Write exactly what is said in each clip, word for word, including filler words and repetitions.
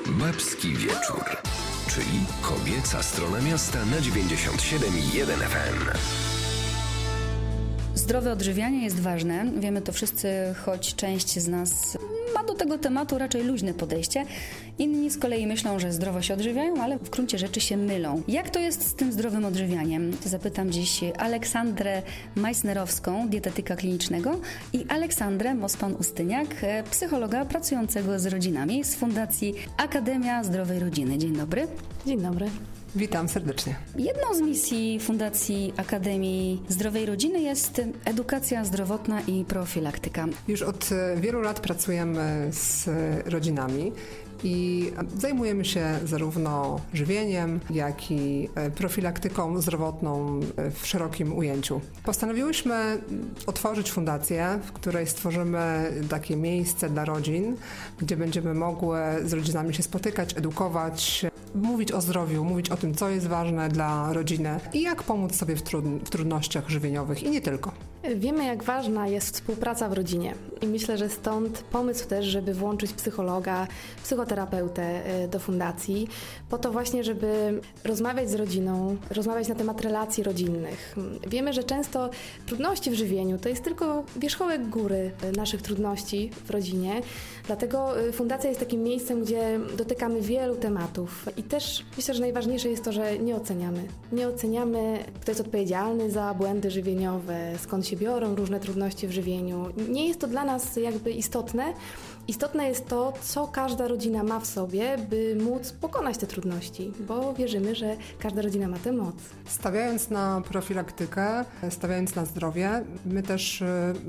Babski Wieczór, czyli kobieca strona miasta na dziewięćdziesiąt siedem i jeden F M. Zdrowe odżywianie jest ważne. Wiemy to wszyscy, choć część z nas ma do tego tematu raczej luźne podejście. Inni z kolei myślą, że zdrowo się odżywiają, ale w gruncie rzeczy się mylą. Jak to jest z tym zdrowym odżywianiem? Zapytam dziś Aleksandrę Majsnerowską, dietetyka klinicznego, i Aleksandrę Mospan-Ustyniak, psychologa pracującego z rodzinami z Fundacji Akademia Zdrowej Rodziny. Dzień dobry. Dzień dobry. Witam serdecznie. Jedną z misji Fundacji Akademii Zdrowej Rodziny jest edukacja zdrowotna i profilaktyka. Już od wielu lat pracujemy z rodzinami i zajmujemy się zarówno żywieniem, jak i profilaktyką zdrowotną w szerokim ujęciu. Postanowiłyśmy otworzyć fundację, w której stworzymy takie miejsce dla rodzin, gdzie będziemy mogły z rodzinami się spotykać, edukować, mówić o zdrowiu, mówić o tym, co jest ważne dla rodziny i jak pomóc sobie w, trud- w trudnościach żywieniowych i nie tylko. Wiemy, jak ważna jest współpraca w rodzinie i myślę, że stąd pomysł też, żeby włączyć psychologa, psychoterapeutę do fundacji, po to właśnie, żeby rozmawiać z rodziną, rozmawiać na temat relacji rodzinnych. Wiemy, że często trudności w żywieniu to jest tylko wierzchołek góry naszych trudności w rodzinie, dlatego fundacja jest takim miejscem, gdzie dotykamy wielu tematów i też myślę, że najważniejsze jest to, że nie oceniamy. Nie oceniamy, kto jest odpowiedzialny za błędy żywieniowe, skąd się biorą różne trudności w żywieniu. Nie jest to dla nas jakby istotne. Istotne jest to, co każda rodzina ma w sobie, by móc pokonać te trudności, bo wierzymy, że każda rodzina ma tę moc. Stawiając na profilaktykę, stawiając na zdrowie, my też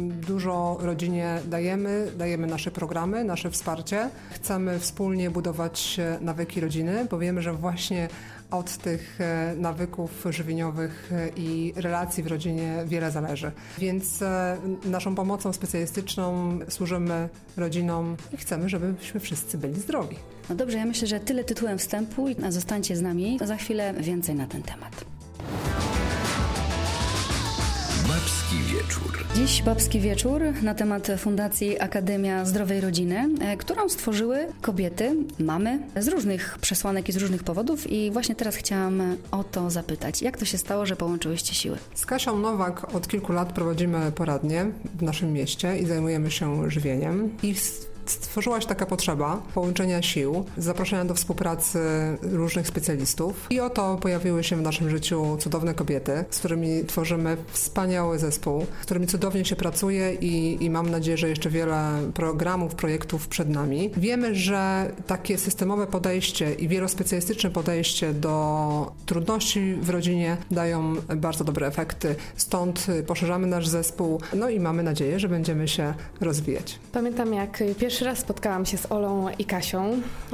dużo rodzinie dajemy, dajemy nasze programy, nasze wsparcie. Chcemy wspólnie budować nawyki rodziny, bo wiemy, że właśnie od tych nawyków żywieniowych i relacji w rodzinie wiele zależy. Więc naszą pomocą specjalistyczną służymy rodzinom i chcemy, żebyśmy wszyscy byli zdrowi. No dobrze, ja myślę, że tyle tytułem wstępu i zostańcie z nami. Za chwilę więcej na ten temat. Babski Wieczór. Dziś Babski Wieczór na temat Fundacji Akademia Zdrowej Rodziny, którą stworzyły kobiety, mamy z różnych przesłanek i z różnych powodów i właśnie teraz chciałam o to zapytać. Jak to się stało, że połączyłyście siły? Z Kasią Nowak od kilku lat prowadzimy poradnie w naszym mieście i zajmujemy się żywieniem i stworzyła się taka potrzeba połączenia sił, zaproszenia do współpracy różnych specjalistów i oto pojawiły się w naszym życiu cudowne kobiety, z którymi tworzymy wspaniały zespół, z którymi cudownie się pracuje i, i mam nadzieję, że jeszcze wiele programów, projektów przed nami. Wiemy, że takie systemowe podejście i wielospecjalistyczne podejście do trudności w rodzinie dają bardzo dobre efekty, stąd poszerzamy nasz zespół, no i mamy nadzieję, że będziemy się rozwijać. Pamiętam, jak pierwszy raz spotkałam się z Olą i Kasią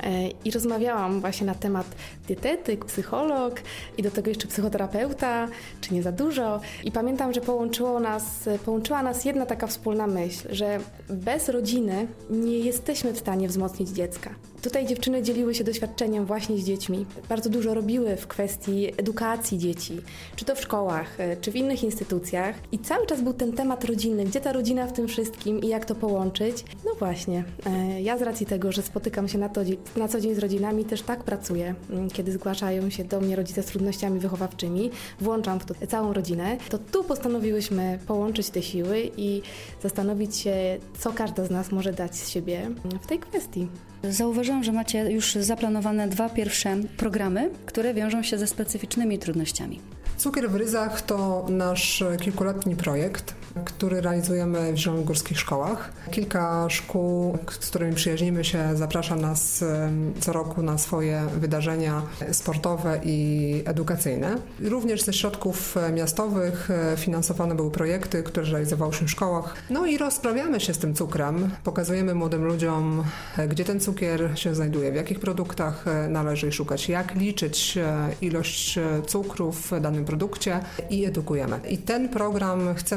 i rozmawiałam właśnie na temat dietetyk, psycholog i do tego jeszcze psychoterapeuta, czy nie za dużo. I pamiętam, że połączyło nas, połączyła nas jedna taka wspólna myśl, że bez rodziny nie jesteśmy w stanie wzmocnić dziecka. Tutaj dziewczyny dzieliły się doświadczeniem właśnie z dziećmi. Bardzo dużo robiły w kwestii edukacji dzieci, czy to w szkołach, czy w innych instytucjach. I cały czas był ten temat rodzinny. Gdzie ta rodzina w tym wszystkim i jak to połączyć? No właśnie. Ja z racji tego, że spotykam się na, to, na co dzień z rodzinami, też tak pracuję. Kiedy zgłaszają się do mnie rodzice z trudnościami wychowawczymi, włączam w to całą rodzinę, to tu postanowiłyśmy połączyć te siły i zastanowić się, co każda z nas może dać z siebie w tej kwestii. Zauważyłam, że macie już zaplanowane dwa pierwsze programy, które wiążą się ze specyficznymi trudnościami. Cukier w ryzach to nasz kilkuletni projekt, który realizujemy w zielonogórskich szkołach. Kilka szkół, z którymi przyjaźnimy się, zaprasza nas co roku na swoje wydarzenia sportowe i edukacyjne. Również ze środków miastowych finansowane były projekty, które realizowałyśmy w szkołach. No i rozprawiamy się z tym cukrem, pokazujemy młodym ludziom, gdzie ten cukier się znajduje, w jakich produktach należy szukać, jak liczyć ilość cukru w danym produkcie i edukujemy. I ten program chcemy rozwijać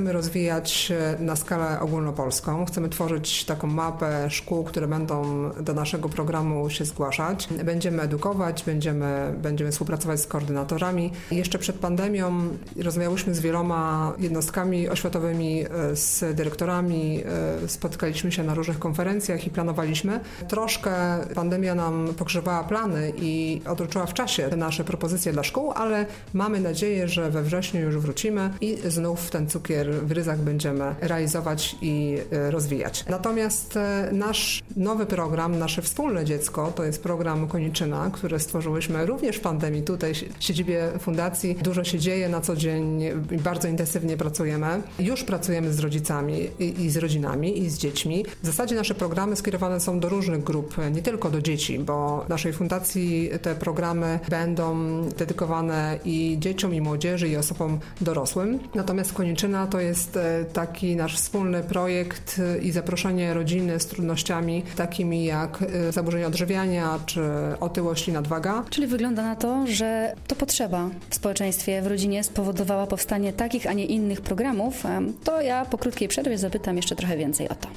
rozwijać na skalę ogólnopolską. Chcemy tworzyć taką mapę szkół, które będą do naszego programu się zgłaszać. Będziemy edukować, będziemy, będziemy współpracować z koordynatorami. Jeszcze przed pandemią rozmawiałyśmy z wieloma jednostkami oświatowymi, z dyrektorami, spotykaliśmy się na różnych konferencjach i planowaliśmy. Troszkę pandemia nam pokrzywała plany i odroczyła w czasie te nasze propozycje dla szkół, ale mamy nadzieję, że we wrześniu już wrócimy i znów ten cukier w ryzach będziemy realizować i rozwijać. Natomiast nasz nowy program, nasze wspólne dziecko, to jest program Koniczyna, który stworzyłyśmy również w pandemii tutaj w siedzibie fundacji. Dużo się dzieje na co dzień i bardzo intensywnie pracujemy. Już pracujemy z rodzicami i, i z rodzinami i z dziećmi. W zasadzie nasze programy skierowane są do różnych grup, nie tylko do dzieci, bo w naszej fundacji te programy będą dedykowane i dzieciom, i młodzieży, i osobom dorosłym. Natomiast Koniczyna to jest taki nasz wspólny projekt i zaproszenie rodziny z trudnościami takimi jak zaburzenia odżywiania czy otyłość i nadwaga. Czyli wygląda na to, że to potrzeba w społeczeństwie, w rodzinie spowodowała powstanie takich, a nie innych programów. To ja po krótkiej przerwie zapytam jeszcze trochę więcej o to.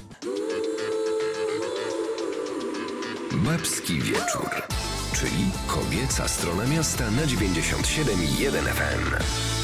Babski wieczór, czyli kobieca strona miasta na dziewięćdziesiąt siedem i jeden F M.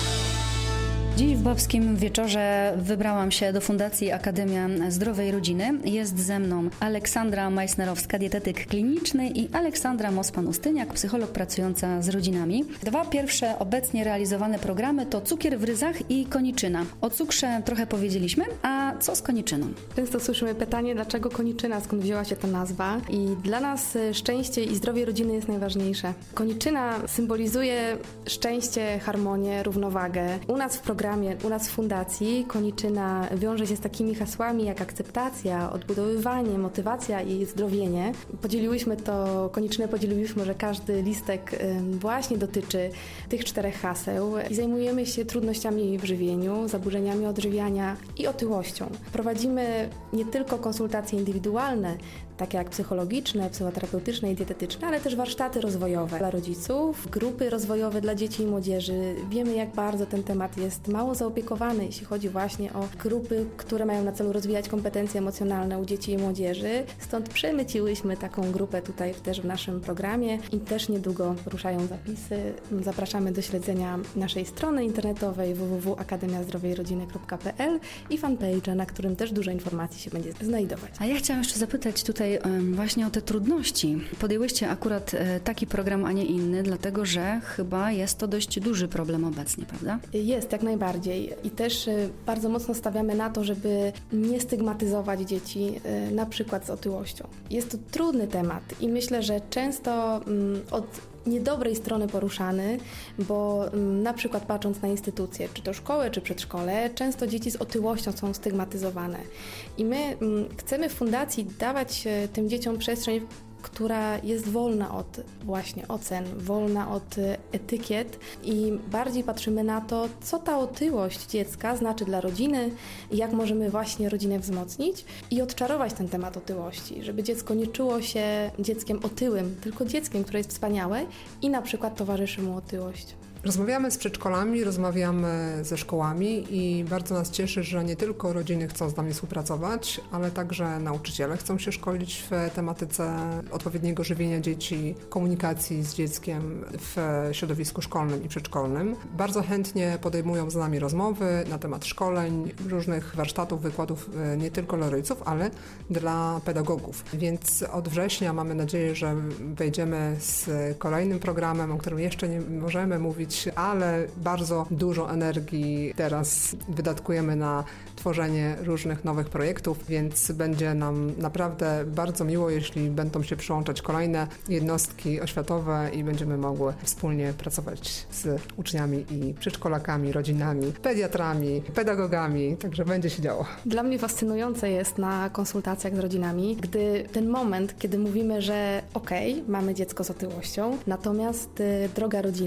Dziś w Babskim Wieczorze wybrałam się do Fundacji Akademia Zdrowej Rodziny. Jest ze mną Aleksandra Majsnerowska, dietetyk kliniczny, i Aleksandra Mospan-Ustyniak, psycholog pracująca z rodzinami. Dwa pierwsze obecnie realizowane programy to Cukier w ryzach i Koniczyna. O cukrze trochę powiedzieliśmy, a co z koniczyną? Często słyszymy pytanie, dlaczego koniczyna, skąd wzięła się ta nazwa? I dla nas szczęście i zdrowie rodziny jest najważniejsze. Koniczyna symbolizuje szczęście, harmonię, równowagę. U nas w programie U nas w fundacji Koniczyna wiąże się z takimi hasłami jak akceptacja, odbudowywanie, motywacja i zdrowienie. Podzieliłyśmy to, Koniczynę podzieliłyśmy, że każdy listek właśnie dotyczy tych czterech haseł i zajmujemy się trudnościami w żywieniu, zaburzeniami odżywiania i otyłością. Prowadzimy nie tylko konsultacje indywidualne, takie jak psychologiczne, psychoterapeutyczne i dietetyczne, ale też warsztaty rozwojowe dla rodziców, grupy rozwojowe dla dzieci i młodzieży. Wiemy, jak bardzo ten temat jest mało zaopiekowany, jeśli chodzi właśnie o grupy, które mają na celu rozwijać kompetencje emocjonalne u dzieci i młodzieży. Stąd przemyciłyśmy taką grupę tutaj też w naszym programie i też niedługo ruszają zapisy. Zapraszamy do śledzenia naszej strony internetowej w w w kropka akademia zdrowej rodziny kropka p l i fanpage'a, na którym też dużo informacji się będzie znajdować. A ja chciałam jeszcze zapytać tutaj właśnie o te trudności. Podjęłyście akurat taki program, a nie inny, dlatego że chyba jest to dość duży problem obecnie, prawda? Jest, jak najbardziej. I też bardzo mocno stawiamy na to, żeby nie stygmatyzować dzieci, na przykład z otyłością. Jest to trudny temat i myślę, że często od niedobrej strony poruszany, bo na przykład patrząc na instytucje, czy to szkoły, czy przedszkole, często dzieci z otyłością są stygmatyzowane. I my chcemy w fundacji dawać tym dzieciom przestrzeń, która jest wolna od właśnie ocen, wolna od etykiet i bardziej patrzymy na to, co ta otyłość dziecka znaczy dla rodziny i jak możemy właśnie rodzinę wzmocnić i odczarować ten temat otyłości, żeby dziecko nie czuło się dzieckiem otyłym, tylko dzieckiem, które jest wspaniałe i na przykład towarzyszy mu otyłość. Rozmawiamy z przedszkolami, rozmawiamy ze szkołami i bardzo nas cieszy, że nie tylko rodziny chcą z nami współpracować, ale także nauczyciele chcą się szkolić w tematyce odpowiedniego żywienia dzieci, komunikacji z dzieckiem w środowisku szkolnym i przedszkolnym. Bardzo chętnie podejmują z nami rozmowy na temat szkoleń, różnych warsztatów, wykładów nie tylko dla rodziców, ale dla pedagogów. Więc od września mamy nadzieję, że wejdziemy z kolejnym programem, o którym jeszcze nie możemy mówić, ale bardzo dużo energii teraz wydatkujemy na tworzenie różnych nowych projektów, więc będzie nam naprawdę bardzo miło, jeśli będą się przyłączać kolejne jednostki oświatowe i będziemy mogły wspólnie pracować z uczniami i przedszkolakami, rodzinami, pediatrami, pedagogami, także będzie się działo. Dla mnie fascynujące jest na konsultacjach z rodzinami, gdy ten moment, kiedy mówimy, że okej, okay, mamy dziecko z otyłością, natomiast y, droga rodzino,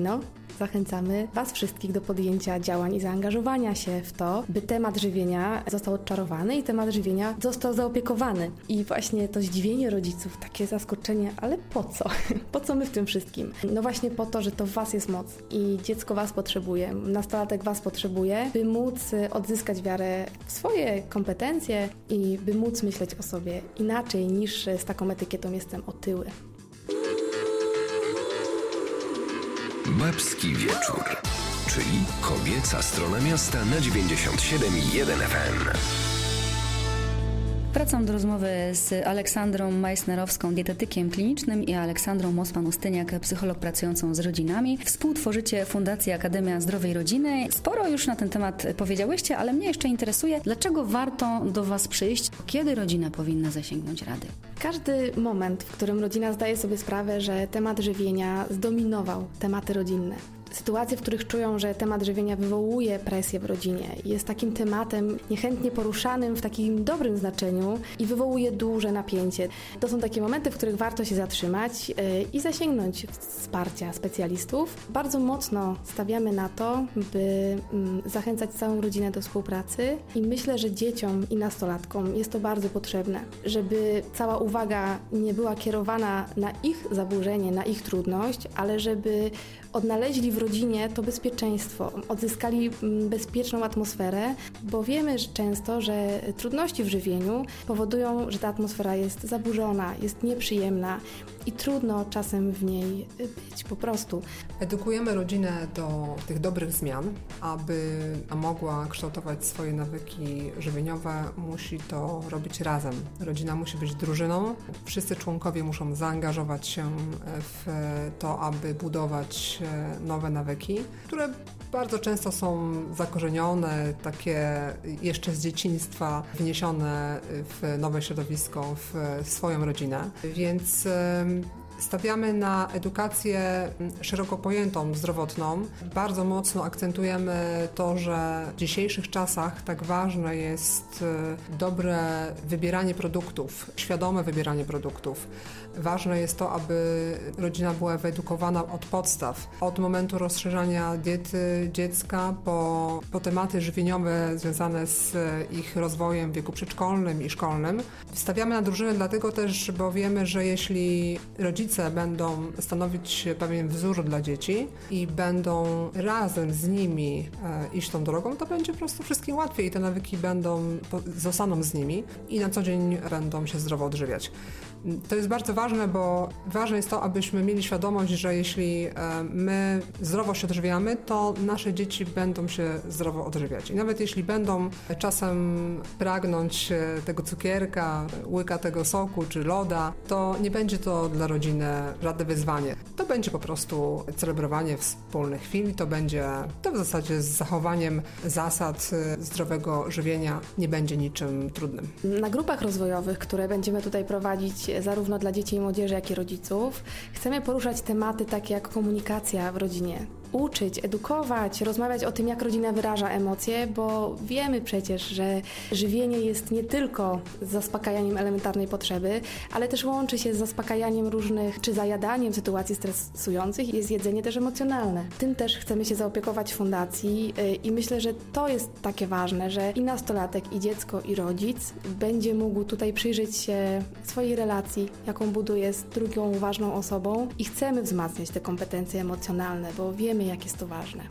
zachęcamy Was wszystkich do podjęcia działań i zaangażowania się w to, by temat żywienia został odczarowany i temat żywienia został zaopiekowany. I właśnie to zdziwienie rodziców, takie zaskoczenie, ale po co? Po co my w tym wszystkim? No właśnie po to, że to w Was jest moc i dziecko Was potrzebuje, nastolatek Was potrzebuje, by móc odzyskać wiarę w swoje kompetencje i by móc myśleć o sobie inaczej niż z taką etykietą jestem otyły. Babski Wieczór, czyli kobieca strona miasta na dziewięćdziesiąt siedem i jeden F M. Wracam do rozmowy z Aleksandrą Majsnerowską, dietetykiem klinicznym, i Aleksandrą Mosman-Ustyniak, psycholog pracującą z rodzinami. Współtworzycie Fundację Akademia Zdrowej Rodziny. Sporo już na ten temat powiedziałyście, ale mnie jeszcze interesuje, dlaczego warto do Was przyjść, kiedy rodzina powinna zasięgnąć rady? Każdy moment, w którym rodzina zdaje sobie sprawę, że temat żywienia zdominował tematy rodzinne. Sytuacje, w których czują, że temat żywienia wywołuje presję w rodzinie, jest takim tematem niechętnie poruszanym w takim dobrym znaczeniu i wywołuje duże napięcie. To są takie momenty, w których warto się zatrzymać i zasięgnąć wsparcia specjalistów. Bardzo mocno stawiamy na to, by zachęcać całą rodzinę do współpracy i myślę, że dzieciom i nastolatkom jest to bardzo potrzebne, żeby cała uwaga nie była kierowana na ich zaburzenie, na ich trudność, ale żeby odnaleźli w rodzinie to bezpieczeństwo, odzyskali bezpieczną atmosferę, bo wiemy że często, że trudności w żywieniu powodują, że ta atmosfera jest zaburzona, jest nieprzyjemna i trudno czasem w niej być po prostu. Edukujemy rodzinę do tych dobrych zmian. Aby mogła kształtować swoje nawyki żywieniowe, musi to robić razem. Rodzina musi być drużyną. Wszyscy członkowie muszą zaangażować się w to, aby budować nowe nawyki, które bardzo często są zakorzenione, takie jeszcze z dzieciństwa, wniesione w nowe środowisko, w swoją rodzinę. Więc stawiamy na edukację szeroko pojętą, zdrowotną. Bardzo mocno akcentujemy to, że w dzisiejszych czasach tak ważne jest dobre wybieranie produktów, świadome wybieranie produktów. Ważne jest to, aby rodzina była wyedukowana od podstaw, od momentu rozszerzania diety dziecka po, po tematy żywieniowe związane z ich rozwojem w wieku przedszkolnym i szkolnym. Stawiamy na drużynę dlatego też, bo wiemy, że jeśli rodzice będą stanowić pewien wzór dla dzieci i będą razem z nimi e, iść tą drogą, to będzie po prostu wszystkim łatwiej i te nawyki będą, zostaną z nimi i na co dzień będą się zdrowo odżywiać. To jest bardzo ważne, bo ważne jest to, abyśmy mieli świadomość, że jeśli my zdrowo się odżywiamy, to nasze dzieci będą się zdrowo odżywiać. I nawet jeśli będą czasem pragnąć tego cukierka, łyka tego soku czy loda, to nie będzie to dla rodziny żadne wyzwanie. To będzie po prostu celebrowanie wspólnych chwil, to będzie, to w zasadzie z zachowaniem zasad zdrowego żywienia nie będzie niczym trudnym. Na grupach rozwojowych, które będziemy tutaj prowadzić zarówno dla dzieci i młodzieży, jak i rodziców, chcemy poruszać tematy takie jak komunikacja w rodzinie. Uczyć, edukować, rozmawiać o tym, jak rodzina wyraża emocje, bo wiemy przecież, że żywienie jest nie tylko zaspokajaniem elementarnej potrzeby, ale też łączy się z zaspokajaniem różnych, czy zajadaniem sytuacji stresujących i jest jedzenie też emocjonalne. Tym też chcemy się zaopiekować w fundacji i myślę, że to jest takie ważne, że i nastolatek, i dziecko, i rodzic będzie mógł tutaj przyjrzeć się swojej relacji, jaką buduje z drugą ważną osobą i chcemy wzmacniać te kompetencje emocjonalne, bo wiemy, jak jest to ważne.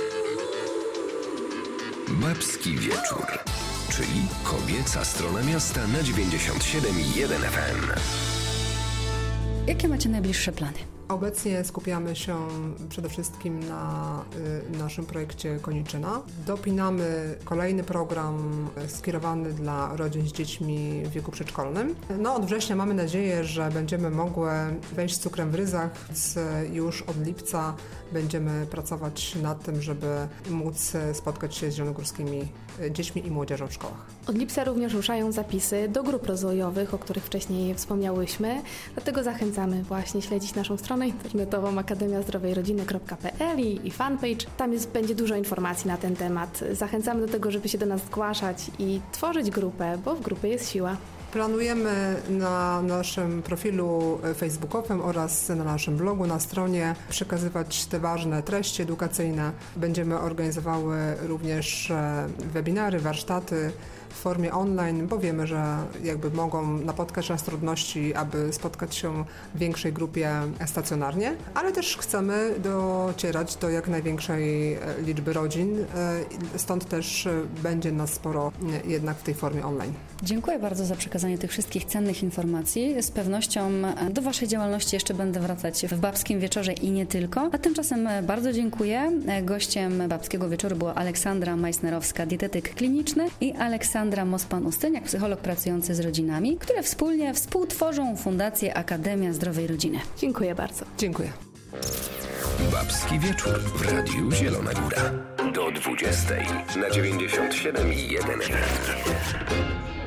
Babski Wieczór, czyli kobieca strona miasta na dziewięćdziesiąt siedem i jeden F M. Jakie macie najbliższe plany? Obecnie skupiamy się przede wszystkim na y, naszym projekcie Koniczyna. Dopinamy kolejny program skierowany dla rodzin z dziećmi w wieku przedszkolnym. No, od września mamy nadzieję, że będziemy mogły wejść z cukrem w ryzach, więc już od lipca będziemy pracować nad tym, żeby móc spotkać się z zielonogórskimi dziećmi i młodzieżą w szkołach. Od lipca również ruszają zapisy do grup rozwojowych, o których wcześniej wspomniałyśmy, dlatego zachęcamy właśnie śledzić naszą stronę internetową akademia zdrowej rodziny kropka p l i, i fanpage. Tam jest, będzie dużo informacji na ten temat. Zachęcamy do tego, żeby się do nas zgłaszać i tworzyć grupę, bo w grupie jest siła. Planujemy na naszym profilu facebookowym oraz na naszym blogu, na stronie przekazywać te ważne treści edukacyjne. Będziemy organizowały również webinary, warsztaty w formie online, bo wiemy, że jakby mogą napotkać nas trudności, aby spotkać się w większej grupie stacjonarnie, ale też chcemy docierać do jak największej liczby rodzin, stąd też będzie nas sporo jednak w tej formie online. Dziękuję bardzo za przekazanie tych wszystkich cennych informacji. Z pewnością do Waszej działalności jeszcze będę wracać w Babskim Wieczorze i nie tylko. A tymczasem bardzo dziękuję. Gościem Babskiego Wieczoru była Aleksandra Majsnerowska, dietetyk kliniczny, i Aleksandra Mospan-Ustyniak, psycholog pracujący z rodzinami, które wspólnie współtworzą Fundację Akademia Zdrowej Rodziny. Dziękuję bardzo. Dziękuję. Babski Wieczór w Radiu Zielona Góra. Do dwudziestej na dziewięćdziesiąt siedem i jeden F M.